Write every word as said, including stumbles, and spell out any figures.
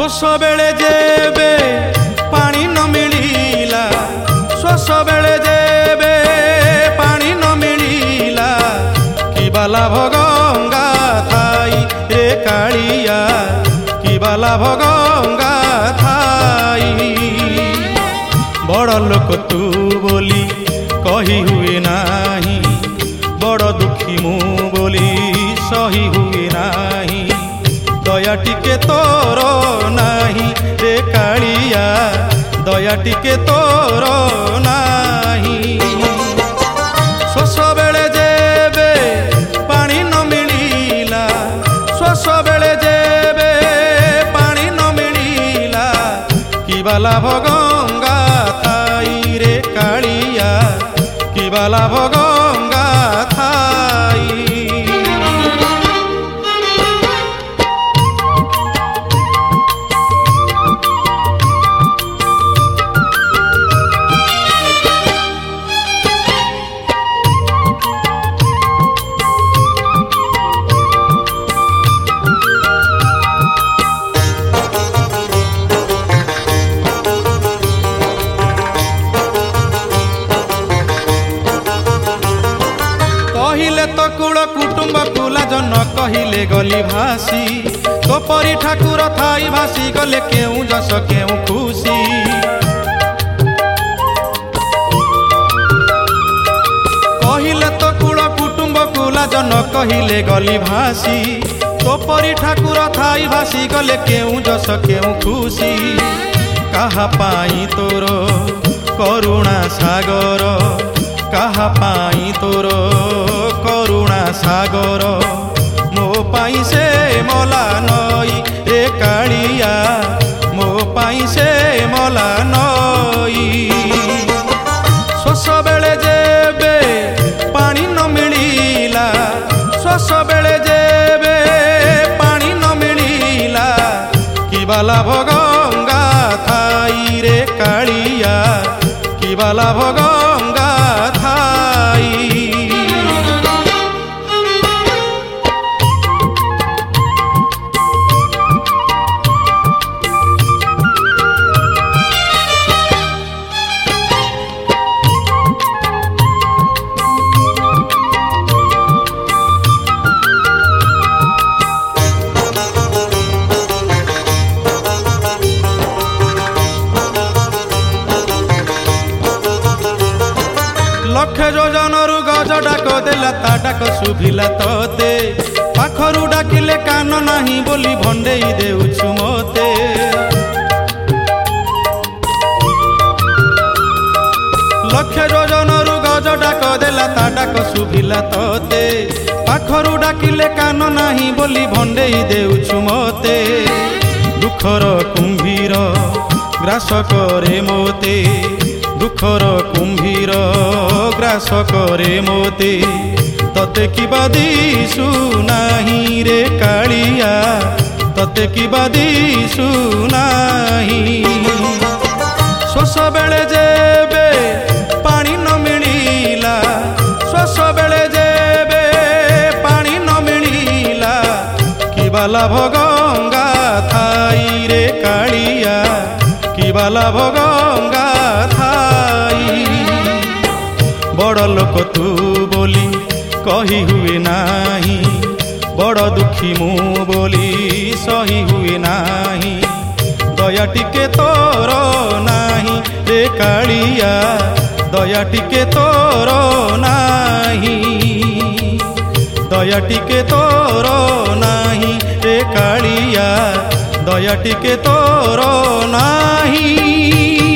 ଶୋଷ ବେଳେ ଯେବେ ପାଣି ନ ମିଳିଲା, ଶୋଷ ବେଳେ ଯେବେ ପାଣି ନ ମିଳିଲା, କିବା ଲାଭ ଗଙ୍ଗା ଥାଇ ରେ କାଳିଆ, କିବା ଲାଭ ଗଙ୍ଗା ଥାଇ। ବଡ଼ ଲୋକ ତୁ ବୋଲି କହି ହୁଏ ନାହିଁ, ବଡ଼ ଦୁଃଖୀ ମୁଁ ବୋଲି ସହି ହୁଏ ନାହିଁ। ଦୟା ଟିକେ ତୋର ନାହିଁ ରେ କାଳିଆ, ଦୟା ଟିକେ ତୋର ନାହିଁ। ଶୋଷ ବେଳେ ଯେବେ ପାଣି ନ ମିଳିଲା, ଶୋଷ ବେଳେ ଯେବେ ପାଣି ନ ମିଳିଲା, କିବା ଲାଭ ଗଙ୍ଗା ଥାଇ ରେ କାଳିଆ, କିବା ଲାଭ ଗଙ୍ଗା ଥାଇ। କହିଲେ ତ କୁଳ କୁଟୁମ୍ବ କୁଲାଜ ନ କହିଲେ ଗଲି ଭାସି, ତୋ ପରି ଠାକୁର ଥାଇ ଭାସି ଗଲେ କେଉଁ ଯଶ କେଉଁ ଖୁସି। କହିଲେ ତ କୁଳ କୁଟୁମ୍ବ କୁଲାଜ ନ କହିଲେ ଗଲି ଭାସି, ତୋ ପରି ଠାକୁର ଥାଇ ଭାସି ଗଲେ କେଉଁ ଯଶ କେଉଁ ଖୁସି। କାହା ପାଇଁ ତୋର କରୁଣା ସାଗର, କାହା ପାଇଁ ତୋର କରୁଣା ସାଗର, ମୋ ପାଇଁ ସେ ମଲା ନଈ ରେ କାଳିଆ, ମୋ ପାଇଁ ସେ ମଲା ନଈ। ଶୋଷ ବେଳେ ଯେବେ ପାଣି ନ ମିଳିଲା, ଶୋଷ ବେଳେ ଯେବେ ପାଣି ନ ମିଳିଲା, କିବା ଲାଭ ଗଙ୍ଗା ଥାଇ ରେ କାଳିଆ, କିବା ଲାଭ ଗଙ୍ଗା ଥାଇ। ଲକ୍ଷେ ଯୋଜନରୁ ଗଜ ଡାକ ଦେଲା, ତା ଡାକ ଶୁଭିଲା ତତେ, ପାଖରୁ ଡାକିଲେ କାନ ନାହିଁ ବୋଲି ଭଣ୍ଡେଇ ଦେଉଛୁ ମତେ। ଲକ୍ଷେ ଯୋଜନରୁ ଗଜ ଡାକ ଦେଲା, ତା ଡାକ ଶୁଭିଲା ତତେ, ପାଖରୁ ଡାକିଲେ କାନ ନାହିଁ ବୋଲି ଭଣ୍ଡେଇ ଦେଉଛୁ ମତେ। ଦୁଃଖର କୁମ୍ଭୀର ଗ୍ରାସ କରେ ମୋତେ, ଦୁଃଖର କୁମ୍ଭୀର ଗ୍ରାସ କରେ ମୋତେ, ତତେ କିବା ଦିଶୁ ନାହିଁ ରେ କାଳିଆ, ତତେ କିବା ଦିଶୁ ନାହିଁ। ଶୋଷ ବେଳେ ଯେବେ ପାଣି ନ ମିଳିଲା, ଶୋଷ ବେଳେ ଯେବେ ପାଣି ନ ମିଳିଲା, କିବା ଲାଭ ଗଙ୍ଗା ଥାଇ ରେ କାଳିଆ, କିବା ଲାଭ ଗଙ୍ଗା ଥାଇ। ବଡ଼ ଲୋକ ତୁ ବୋଲି କହି ହୁଏ ନାହିଁ, ବଡ଼ ଦୁଃଖୀ ମୁଁ ବୋଲି ସହି ହୁଏ ନାହିଁ। ଦୟା ଟିକେ ତୋର ନାହିଁ ରେ କାଳିଆ, ଦୟା ଟିକେ ତୋର ନାହିଁ, ଦୟା ଟିକେ ତୋର ନାହିଁ ରେ କାଳିଆ, ଦୟା ଟିକେ ତୋର ନାହିଁ।